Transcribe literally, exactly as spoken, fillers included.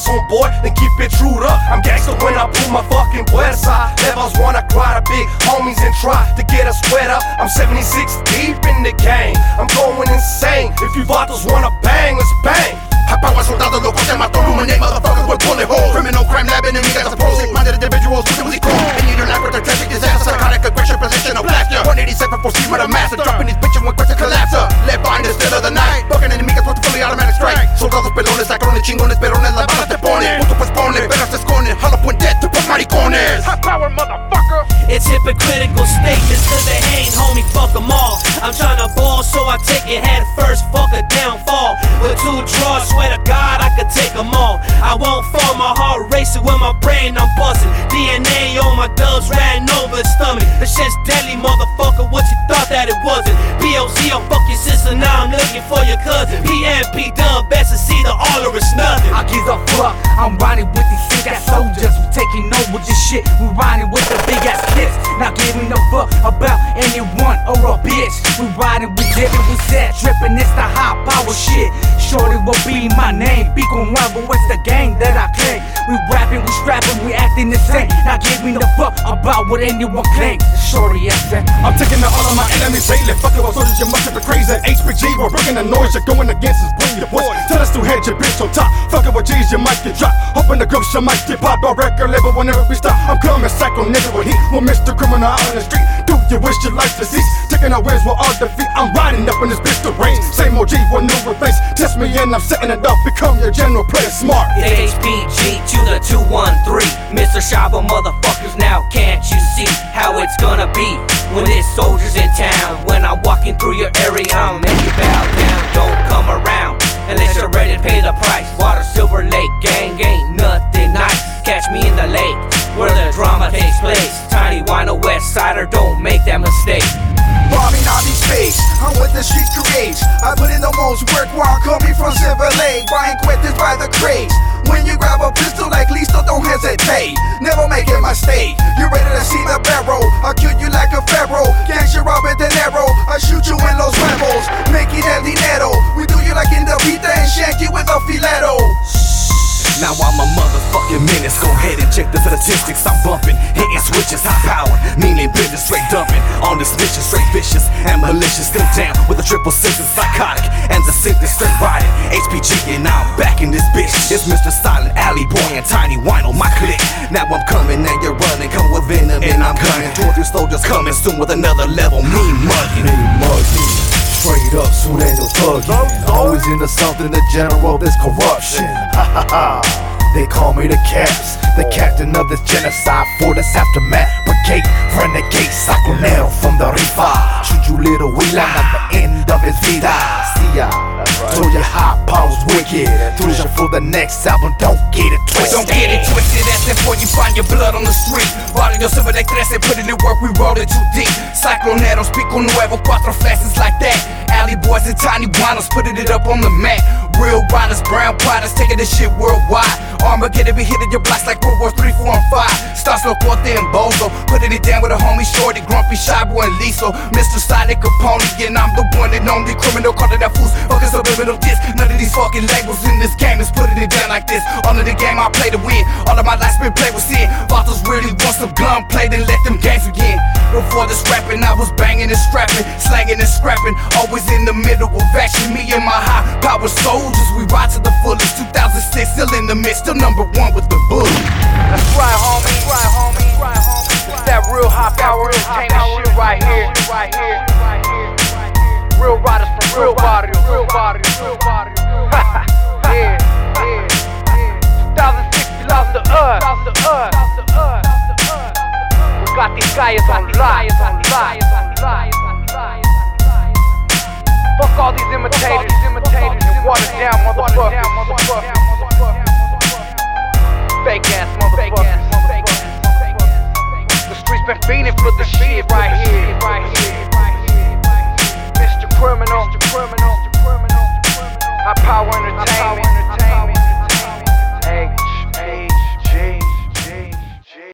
homeboy, then keep it trued up. I'm gangster when I pull my fucking fuerza. Levels wanna cry to big homies and try to get us wet up. I'm seventy-six deep in the game, I'm going insane. If you vatos wanna bang, let's bang. High power soldados locos se mató, illuminate motherfuckers with bullet holes. Criminal crime lab enemigas of pros, sick-minded individuals who do cool. And you don't like with their tragic disaster, psychotic aggression, possession of blaster. one eighty-seven for scheme of the master, dropping these bitches when question collapse. Left behind the still of the night, bucking enemigas with fully automatic strike. Soldados pelones, sacrones, chingones, perones, las balas te ponen. Punto pues ponle, peras te esconden, jalo puente, tu pos maricones. High power motherfucker. It's hypocritical statements cause they hate, homie, fuck them all. I'm tryna ball, so I take it head first, fuck a downfall. With two draws, swear to God I could take them all. I won't fall, my heart racing with my brain, I'm buzzing. D N A on my dubs, riding over his stomach. The shit's deadly, motherfucker, what you thought that it wasn't? P O Z, I'll fuck your sister, now I'm looking for your cousin. P M P dub, best to see the all or it's nothing. I give a fuck, I'm riding with these sick ass soldiers. We taking over this shit, we riding with the big ass kids. Not giving a fuck about anyone or a bitch. We riding with David, we said tripping, it's the high power shit. Shorty will be my name, be con nuevo, it's the gang that I claim. We rapping, we strapping, we acting the same. Not giving a fuck about what anyone claims. Shorty S M. I'm taking out all of my enemies daily. Fuck it, soldiers, you must have been crazy. H P G, we're bringing the noise. You're going against us, bring your voice. Tell us to head your bitch on top. Fuck it with G's, you might get dropped. Hoping the groups, you might get popped. Our record label whenever we stop. I'm coming psycho nigga with heat. We're Mister Criminal out on the street. Do you wish your life to cease? Taking our wins with all defeat. I'm riding up in this bitch to range. Same O G with new replace. Test me and I'm setting it up. Become your general, play it smart. It's H P G to the two one three. Mister Shaba motherfuckers, now can't you see how it's gonna be when there's soldiers in town? When I'm walking through your area, I'll make you bow down. Don't come around unless you're ready to pay the price. Water, Silver Lake, gang ain't nothing nice. Catch me in the lake where the drama takes place. Tiny Wino, West Sider, don't make that mistake. Bombing on these fakes, I'm what the street creates. I put in the most work while coming from Silver Lake, buying quintas by the crates. When you grab a pistol like Listo, don't hesitate. Never make a mistake. You ready to see the barrel? I'll kill you like a pharaoh. Gangsta Robert De Niro. I shoot you in Los Huevos, making el dinero. We do you like in the Vita and shank you with a fileto. Now I'm a motherfucking menace. Go ahead and check the statistics. I'm bumping, hitting switches, high power, meaning business, straight dumping. On this mission, straight vicious and malicious. Still down with a triple six, psychotic and the sickness, straight riding. H P G and now I'm back in this bitch. It's Mister Silent Alley Boy and Tiny Wino, my clique. Now I'm coming and you're running. Come with venom and I'm gunning. Toward your soldiers coming soon with another level. Me mugging, me mugging. Straight up, sureño thugging. Always into something, the general, there's corruption. Ha ha ha. They call me the Caps, the captain of this genocide for this aftermath. Brigade, renegade, saconero from the Rifa. Shoot you little Wheelan at the end of his vida. See ya. So your high power's wicked. Tuya for the next album, don't get it twisted. Don't get it twisted, that's before you find your blood on the street. Barrio Silver Lake trece, put it in work, we roll it too deep. Cycloneros, pico nuevo, cuatro flashes like that. Alley boys and Tiny Winos, putting it up on the mat. Real riders, brown potters, taking this shit worldwide. Armageddon be hitting your blocks like World War three, four, and five. Stars Locote and Bozo, putting it down with a homie Shorty, Grumpy, Shybo, and Liso. Mister Sonic Capone, and I'm the one and only criminal, calling that fools, fuckers subliminal disc. None of these fucking labels in this game is putting it down like this. All of the game I play to win, all of my life's been played with sin. Vatos really want some gunplay, then let them games begin. Before this rapping, I was banging and strapping, slanging and scrapping, always in the middle of action. Me and my high power soldiers, we ride to the fullest. two thousand six, still in the midst, still number one with the bullet. That's right, homie. That's right, homie. That's right, homie. It's that real high power entertainment shit right here. Right here. Real riders from real body, real body, real body. Yeah, yeah, yeah. two thousand six, we lost the earth. Lost the earth. We got these guys on live, on live, on live. Fuck all these imitators, imitators, and watered down motherfuckers.